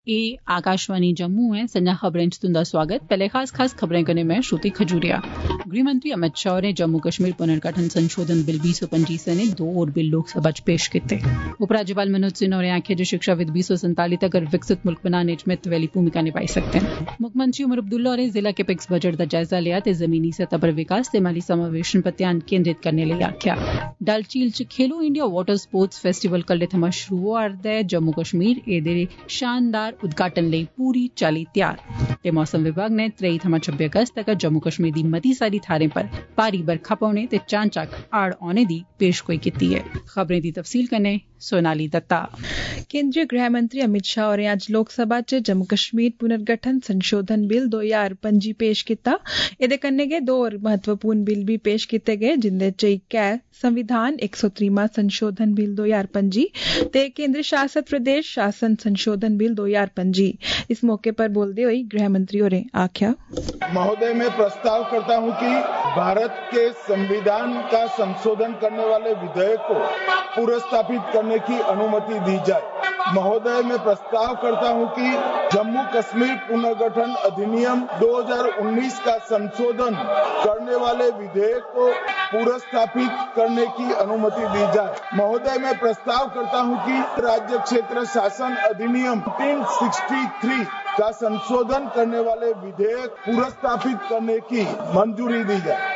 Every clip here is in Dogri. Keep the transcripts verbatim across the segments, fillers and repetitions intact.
ए आकाशवाणी जम्मू है। संजा खबरें च तुंदा स्वागत। पहले खास खास खबरें कन्नै मैं श्रुति खजूरिया। गृहमंत्री अमित शाह होरें जम्मू कश्मीर पुनर्गठन संशोधन बिल बीस सौ पंजी सने दो होर बिल लोकसभा च पेश कीते। उपराज्यपाल मनोज सिन्हा होरें आखेआ जे शिक्षा विद बीस सौ संताली तगर विकसित मुल्क बनाने च महत्व आह्ली भूमिका निभाई सकदे न। मुक्खमंत्री उमर अब्दुल्ला होरें जिला कैपेक्स बजट दा जायजा लिया ते जमीनी सतह पर विकास ते माली समावेशन पर ध्यान केंद्रित करने लेई आखेआ। डल झील च खेलो इंडिया वाटर स्पोर्ट्स फेस्टिवल कल्लै थमां शुरू होआ'रदा ऐ। जम्मू कश्मीर एह्दे शानदार उद्घाटन लेई पूरी चाल्ली त्यार ते मौसम विभाग ने त्रेई थमां छब्बी अगस्त तगर जम्मू कश्मीर दी मती सारी थाहरें पर भारी बरखा पौने ते चानचक्क हाड़ औने दी पेशगोई कीती ऐ। खबरें दी तफसील कन्नै सोनाली दत्ता। केंद्रीय गृह मंत्री अमित शाह होरें अज्ज लोकसभा च जम्मू कश्मीर पुनर्गठन संशोधन बिल दो ज्हार पंजी पेश कीता। एह्दे कन्नै गै दो होर महत्वपूर्ण बिल बी पेश कीते गे, जिंदे च इक ऐ संविधान इक सौ त्रीमा संशोधन बिल दो ज्हार पंजी ते केंद्र शासित प्रदेश शासन संशोधन बिल दो हजार पंजी। इस मौके पर बोलते हुए गृह मंत्री होरें आख्या, महोदय मैं प्रस्ताव करता हूं कि भारत के संविधान का संशोधन करने वाले विधेयक को पुनर्स्थापित करने की अनुमति दी जाए। महोदय मैं प्रस्ताव करता हूं कि जम्मू कश्मीर पुनर्गठन अधिनियम दो हजार उन्नीस का संशोधन करने वाले विधेयक को पुनर्स्थापित करने की अनुमति दी जाए। महोदय मैं प्रस्ताव करता हूं कि राज्य क्षेत्र शासन अधिनियम तीन सौ तिरसठ का संशोधन करने वाले विधेयक पुनर्स्थापित करने की मंजूरी दी जाए।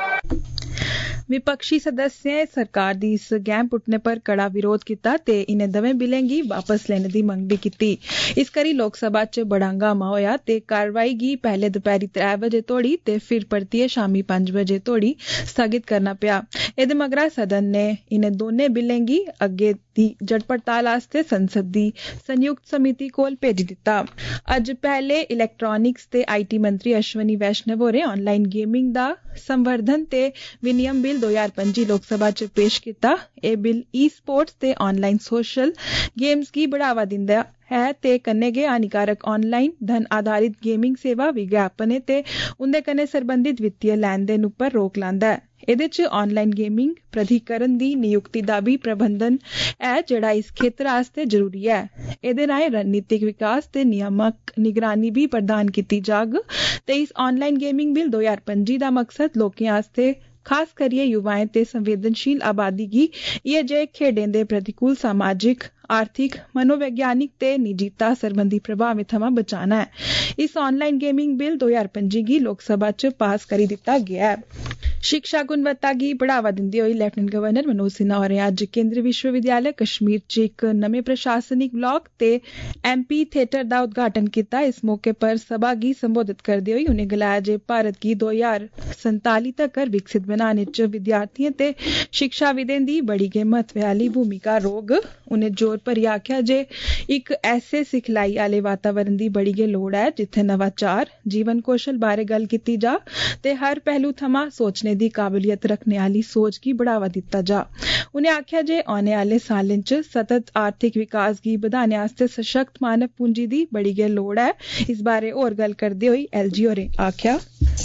विपक्षी सदस्यें सरकार दी इस गैं पुट्टने पर कड़ा विरोध कीता ते इनें दवें बिलें गी वापस लैने दी मंग बी कीती। इस करी लोकसभा च बड़ा हंगामा होया ते कारवाई गी पैह्ले दपैह्री त्रै बजे तोड़ी ते फिर परतियै शामी पंज बजे तोड़ी स्थगित करना पेआ। एह्दे मगरा सदन ने इनें दौनें बिलें गी अग्गे दी जड़ पड़ताल आस्तै संसद दी संयुक्त समिति कोल भेजी दित्ता। अज्ज पैह्ले इलैक्ट्रानिक्स ते आईटी मंत्री अश्वनी वैष्णव होरें ऑनलाइन गेमिंग दा संवर्धन ते विनियम बिल दो हजार पंजी लोकसभा च पेश कीता। एह् बिल ई स्पोर्ट्स ते ऑनलाइन सोशल गेम्स गी बढ़ावा दिंदा है ते कन्नै गै हानिकारक ऑनलाइन धन आधारित गेमिंग सेवा विज्ञापनें ते उंदे कन्नै सरबंधित वित्तीय लैन देन उप्पर रोक लांदा ऐ। एह्दे च ऑनलाइन गेमिंग प्राधिकरण दी नियुक्ति दा बी प्रबंधन ऐ, जेह्ड़ा इस खेतर आस्तै जरूरी ऐ। एह्दे राहें रणनीतिक विकास ते नियामक निगरानी बी प्रदान कीती जाग ते इस ऑनलाइन गेमिंग बिल दो हजार पंजी दा मकसद लोकें आस्तै खास करियै युवाएं ते संवेदनशील आबादी गी इयै जेह् खेडें दे प्रतिकूल समाजिक आर्थिक मनोवैज्ञानिक ते निजीता सरबंधी प्रभावें थमां बचाना ऐ। इस ऑनलाइन गेमिंग बिल दो हजार पंजी गी लोकसभा च पास करी दित्ता गेआ ऐ। शिक्षा गुणवत्ता गी बढ़ावा दिंदे होई लेफ्टिनेंट गवर्नर मनोज सिन्हा होरें अज्ज केंद्रीय विश्वविद्यालय कश्मीर च इक नमें प्रशासनिक ब्लॉक ते एमपी थिएटर दा उद्घाटन कीता। इस मौके पर सभा गी संबोधित करदे होई उनें गलाया जे भारत गी दो हजार संताली तगर विकसित बनाने च विद्यार्थियें ते शिक्षाविदें दी बड़ी गै महत्व आह्ली भूमिका रौह्ग। उनें जोर भरियै आखेआ जे इक ऐसे सिखलाई आह्ले वातावरण दी बड़ी गै लोड़ ऐ जित्थै नवाचार जीवन कौशल बारै गल्ल कीती जा ते हर पहलू थमां सोचने दी काबलियत रखने आह्ली सोच गी बढ़ावा दित्ता जा। उनें आखेआ जे औने आह्ले सालें च सतत आर्थिक विकास गी बधाने आस्तै सशक्त मानव पूंजी दी बड़ी गै लोड़ ऐ। इस बारै होर गल्ल करदे होई एलजी होरें आखेआ,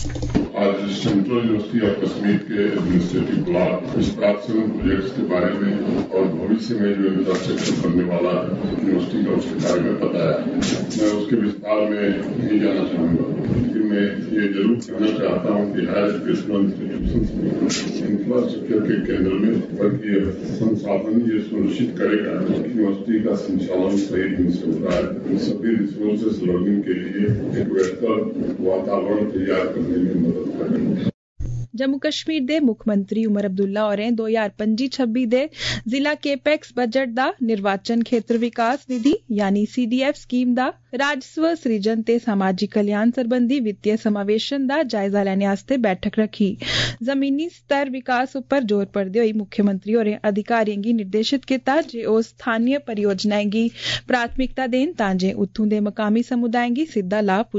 आज सेंट्रल यूनिवर्सिटी ऑफ कश्मीर के एडमिनिस्ट्रेटिव ब्लॉक इस प्राप्त प्रोजेक्ट्स के बारे में और भविष्य में जो इंफ्रास्ट्रक्चर बनने वाला यूनिवर्सिटी का उसके बारे में बताया। मैं उसके विस्तार में नहीं जाना चाहूंगा, लेकिन मैं ये जरूर कहना चाहता हूँ कि हायर एजुकेशनल इंस्टीट्यूशन में इंफ्रास्ट्रक्चर के केंद्र में वर्गीय संसाधन ये सुनिश्चित करेगा कि यूनिवर्सिटी का संचालन सही ढंग से हो रहा है। इन सभी रिसोर्सेज लर्निंग के लिए एक बेहतर वातावरण तैयार करने में मदद करेंगे। जम्मू कश्मीर दे मुक्खमंत्री उमर अब्दुल्ला होरें दो हजार पंजी छब्बी दे जिला केपेक्स बजट दा निर्वाचन खेत्र विकास निधि यानी सीडीएफ स्कीम दा राजस्व सृजन ते सामाजिक कल्याण सरबंधी वित्तीय समावेशन दा जायजा लैने आस्तै बैठक रखी। जमीनी स्तर विकास उप्पर जोर भरदे होई मुख्यमंत्री होरें अधिकारियें गी निर्देशित कीता जे ओह् स्थानीय परियोजनाएं गी प्राथमिकता देन तां जे उत्थूं दे मकामी समुदायें गी सिद्धा लाभ पुज्जे।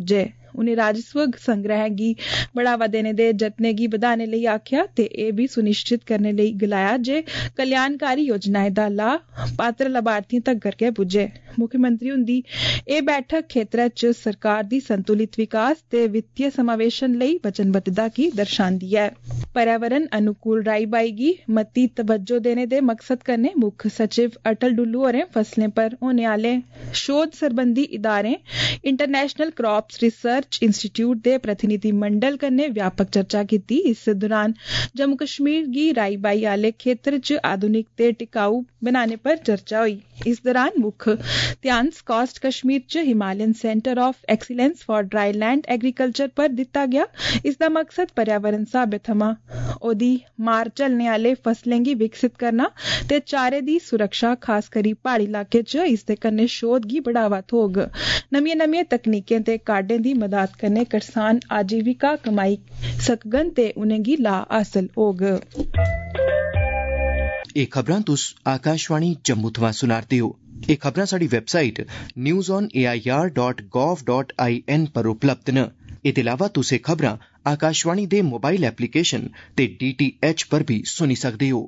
उनें राजस्व संग्रह गी बढ़ावा देने दे जतनें गी बधाने लेई आखेआ ते एह् बी सुनिश्चित करने लेई गलाया जे कल्याणकारी योजनाएं दा लाभ पात्र लाभार्थियों तगर गै पुज्जे। मुख्यमंत्री हुंदी एह् बैठक खेत्तरै च सरकार दी संतुलित विकास ते वित्तीय समावेशन लेई वचनबद्धता गी दर्शांदी ऐ। पर्यावरण अनुकूल राई बाई गी मती तवज्जो देने दे मकसद कन्नै मुक्ख सचिव अटल डुल्लू होरें फसलें पर होने आह्ले शोध सरबंधी इदारें इंटरनेशनल क्रॉप्स रिसर्च इंस्टीट्यूट दे प्रतिनिधिमंडल कन्नै व्यापक चर्चा कीती। इस दौरान जम्मू कश्मीर गी राई बाई आह्ले खेत्तर च आधुनिक ते टिकाऊ बनाने पर चर्चा होई। इस दौरान मुक्ख ध्यान स्कॉस्ट कश्मीर च Himalayan centre of excellence for dry land agriculture पर दित्ता गया। इसदा मकसद पर्यावरण स्हाबै थमां ओदी मार झल्लने आह्ले फसलें गी विकसित करना ते चारे दी सुरक्षा खास करी प्हाड़ी इलाके च इसदे कन्नै शोध गी बढ़ावा थ्होग। नमियां नमियां तकनीकें ते काह्डें दी मदद कन्नै करसान आजीविका कमाई सकगन ते उनेंगी लाह् हासल होग। एह् खबरां तुस आकाशवाणी जम्मू थमां सुना'रदे हो। एह् खबरां साढ़ी website news on A I R dot gov dot I N पर उपलब्ध न। एह्दे अलावा तुस एह् खबरां आकाशवाणी दे मोबाइल एप्लीकेशन ते डी टी एच पर भी सुनी सकदे हो।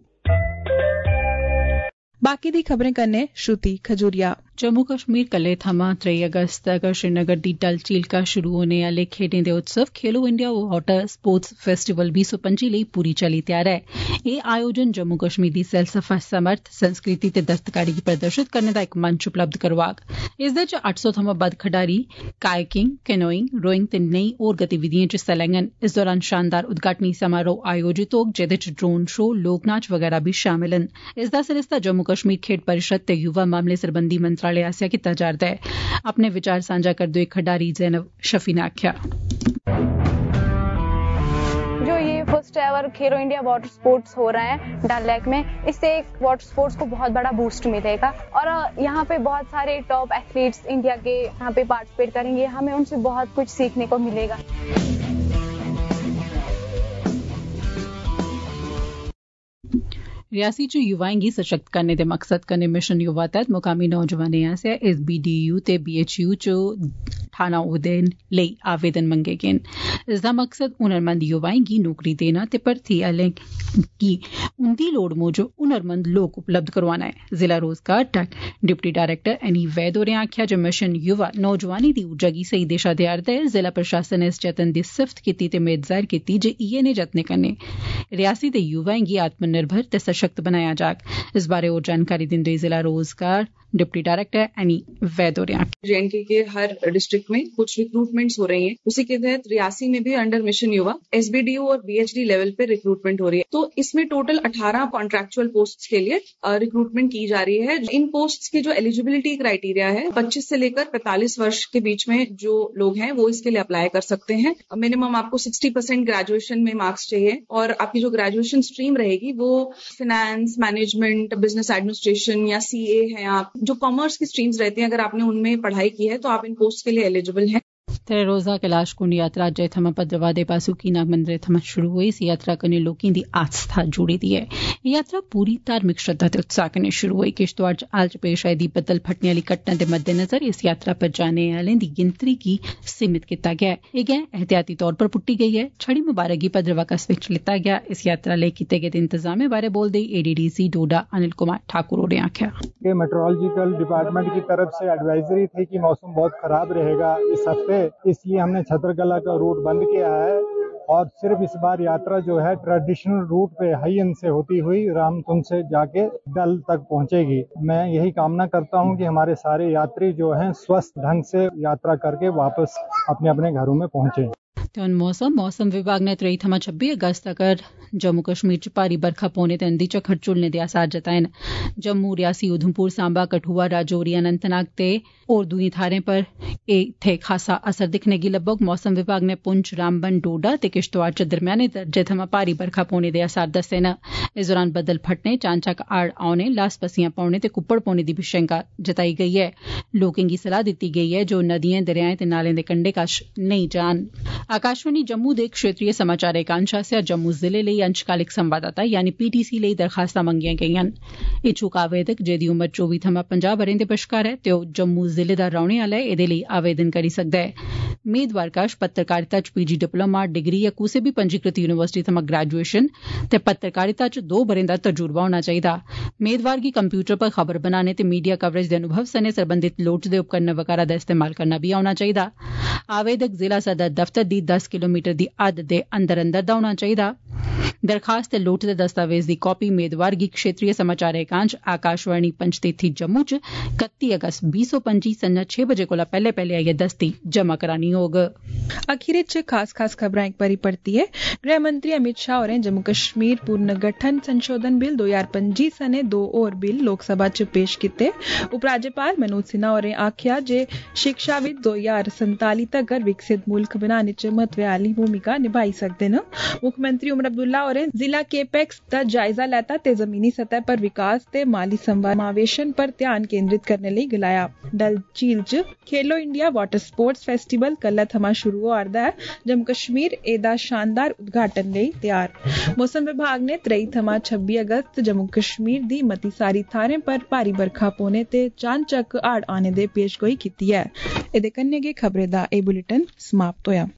बाकी दी खबरें कन्नै श्रुति खजूरिया। जम्मू कश्मीर कल्लै थमां त्रेई अगस्त तगर श्रीनगर दी डल झील कश शुरू होने आह्ले खेड्डें दे उत्सव खेलो इंडिया वाटर स्पोर्ट्स फेस्टिवल बीह् सौ पंजी लेई पूरी चाल्ली त्यार ऐ। एह् आयोजन जम्मू कश्मीर दी सैलसफा समर्थ संस्कृति ते दस्तकारी गी प्रदर्शित करने दा इक मंच उपलब्ध करोआग। इसदे च अट्ठ सौ थमां बद्द खडारी कायाकिंग, कैनोइंग, रोइंग ते नेई होर गतिविधिएं च हिस्सा लैङन। इस दौरान शानदार उद्घाटनी समारोह आयोजित होग जेह्दे च ड्रोन शो, लोक नाच वगैरा बी शामिल न। इसदा सरिस्ता जम्मू कश्मीर खेड्ड परिषद ते युवा मामले सरबंधी मंत्रालय आसेआ कीता जा'रदा ऐ। अपने विचार सांझा करदे होई खडारी जैनब शफी ने आखेआ, जो ये first ever Khelo India water sports हो रहा है डल लेक में, इससे एक वाटर स्पोर्ट्स को बहुत बड़ा बूस्ट मिलेगा और यहाँ पे बहुत सारे टॉप एथलीट्स इंडिया के यहाँ पे पार्टिसिपेट करेंगे। हमें उनसे बहुत कुछ सीखने को मिलेगा। रियासी च युवाएं गी सशक्त करने दे मकसद कन्नै मिशन युवा तैह्त मुकामी नौजवानें आसेआ इस बी डी यू ते बी एच यू च ठाणा ओह्दे लेई आवेदन मंगे गे न। इसदा मकसद हुनरमंद युवाएं गी नौकरी देना ते भर्थी आह्लें गी उंदी लोड़ मूजब हुनरमंद लोक उपलब्ध करोआना ऐ। जिला रोजगार डिप्टी डायरेक्टर एनी वैद होरें आखेआ जे मिशन युवा नौजवानें दी ऊर्जा गी सही दिशा देआ'रदा ऐ। जिला प्रशासन ने इस जतन दी सिफ्त कीती ते मेद जाहिर कीती जे इयै नेह् जतनें कन्नै रियासी दे युवाएं गी आत्मनिर्भर ते सशक्त बनाया जाग। इस बारे होर जानकारी दिंदे होई जिला रोजगार डिप्टी डायरेक्टर एनी वैद होरें आखेआ, जेएनके के हर डिस्ट्रिक्ट में कुछ रिक्रूटमेंट्स हो रही हैं। उसी के तहत रियासी में भी अंडर मिशन युवा एसबीडीओ और बीएचडी लेवल पे रिक्रूटमेंट हो रही है। तो इसमें टोटल अठारह कॉन्ट्रैक्चुअल पोस्ट्स के लिए रिक्रूटमेंट की जा रही है। इन पोस्ट्स की जो एलिजिबिलिटी क्राइटेरिया है, पच्चीस से लेकर पैंतालीस वर्ष के बीच में जो लोग हैं वो इसके लिए अप्लाई कर सकते हैं। मिनिमम आपको सिक्सटी परसेंट ग्रेजुएशन में मार्क्स चाहिए और आपकी जो ग्रेजुएशन स्ट्रीम रहेगी वो फाइनेंस, मैनेजमेंट, बिजनेस एडमिनिस्ट्रेशन या सीए है। आप जो कॉमर्स की स्ट्रीम्स रहती हैं, अगर आपने उनमें पढ़ाई की है तो आप इन पोस्ट के लिए एलिजिबल हैं। त्रै रोजा कैलाश कुंड यात्रा अज्जै थमां भद्रवाह दे बासुकी नाग मंदरै थमां शुरू होई। इस यात्रा कन्नै लोकें दी आस्था जुड़ी दी ऐ। एह् यात्रा पूरी धार्मिक श्रद्धा ते उत्साह कन्नै शुरू होई। किश्तवाड़ च हाल च पेश आई दी बदल फटने आह्ली घटना दे मद्देनजर इस यात्रा पर जाने आह्लें दी गिनतरी गी सीमित कीता गेआ ऐ। एह् गैं एहतियाती तौर पर पुट्टी गेई ऐ। छड़ी मुबारक गी भद्रवाह कस्बे च लेता गेआ। इस यात्रा लेई कीते गेदे इंतजामें बारै बोलदे होई एडीडीसी डोडा अनिल कुमार ठाकुर होरें आखेआ, मेट्रोलॉजिकल डिपार्टमेंट की तरफ से एडवाइजरी थी कि मौसम बहुत खराब रहेगा इस हफ्ते, इसलिए हमने छतरकला का रूट बंद किया है और सिर्फ इस बार यात्रा जो है ट्रेडिशनल रूट पे हाईएन से होती हुई रामतुन से जाके डल तक पहुंचेगी। मैं यही कामना करता हूं कि हमारे सारे यात्री जो हैं स्वस्थ ढंग से यात्रा करके वापस अपने अपने घरों में पहुंचे। मौसम मौसम विभाग ने त्रेई थमां छब्बी अगस्त तगर जम्मू कश्मीर च भारी बरखा पौने ते अंधी झक्खड़ झुलने दे आसार जताए न। जम्मू, रियासी, उधमपुर, सांबा, कठुआ, राजौरी, अनंतनाग ते होर दूई थाहरें पर इत्थे खासा असर दिक्खने गी लब्बोग। मौसम विभाग ने पुंछ, रामबन, डोडा ते किश्तवाड़ च दरम्याने दर्जे थमां भारी बरखा पौने दे आसार दस्से न। इस दौरान बदल फटने, चानचक्क हाड़ औने, लास पस्सियां पौने ते कुप्पड़ पौने दी बी शैंका जताई गेई ऐ। लोकें गी सलाह दित्ती गेई ऐ जे ओह् नदियें, दरेयाएं ते नालें दे कंढे कश नेईं जान। आकाशवाणी जम्मू दे क्षेत्रीय समाचार एकांश आसेआ जम्मू जिले लेई अंशकालिक संवाददाता यानी पीटीसी लेई दरखास्तां मंगियां गेईआं न। इच्छुक आवेदक जेदी उमर चौबी थमां पंजाह ब'रें दे बश्कार ऐ ते ओह् जम्मू जिले दा रौह्ने आह्ला ऐ एह्दे लेई आवेदन करी सकदा ऐ। मेदवार कश पत्रकारिता च पीजी डिप्लोमा डिग्री या कुसै बी पंजीकृत यूनिवर्सिटी थमां ग्रेजुएशन ते पत्रकारिता च दो ब'रें दा तजुर्बा होना चाहिदा। मेदवार गी कंप्यूटर पर खबर बनाने ते मीडिया कवरेज दे अनुभव सने सरबंधित लोड़चदे उपकरण वगैरा दा इस्तेमाल करना बी औना चाहिदा। आवेदक जिला सदर दफ्तर दी दस किलोमीटर दी हद दे अंदर अंदर दा होना चाहिदा। दरखास्त ते लोड़चदे दस्तावेज दी कापी मेदवार गी क्षेत्रीय समाचार एकांश आकाशवाणी पंचतीर्थी जम्मू च कत्ती अगस्त बीह् सौ पंजी संझा छे बजे कोला पैह्ले पैह्ले आइयै दस्ती जमा करानी होग। अखीर च खास खास खबरां इक बारी परतियै गृह मंत्री अमित शाह होरें जम्मू कश्मीर पुनर्गठन संशोधन बिल दो ज्हार पंजी सने दो होर बिल लोकसभा च पेश कीते। उपराज्यपाल मनोज सिन्हा होरें आखेआ जे शिक्षाविद दो ज्हार संताली तगर विकसित मुल्ख बनाने च महत्वै आह्ली भूमिका निभाई सकदे न। मुक्खमंत्री उमर अब्दुल्ला होरें जिला केपेक्स दा जायजा लैता ते जमीनी सतह पर विकास ते माली समावेशन पर ध्यान केंद्रित करने लेई गलाया। डल झील च खेलो इंडिया वाटर स्पोर्ट्स फेस्टिवल कल्लै थमां शुरू होआ'रदा ऐ। जम्मू कश्मीर एह्दा शानदार उद्घाटन लेई त्यार। मौसम विभाग ने त्रेई थमां छब्बी अगस्त जम्मू कश्मीर दी मती सारी थाह्रें पर भारी बरखा पौने ते चानचक्क हाड़ आने दे पेशगोई कीती ऐ। एह्दे कन्नै गै खबरें दा एह् बुलेटिन समाप्त होया।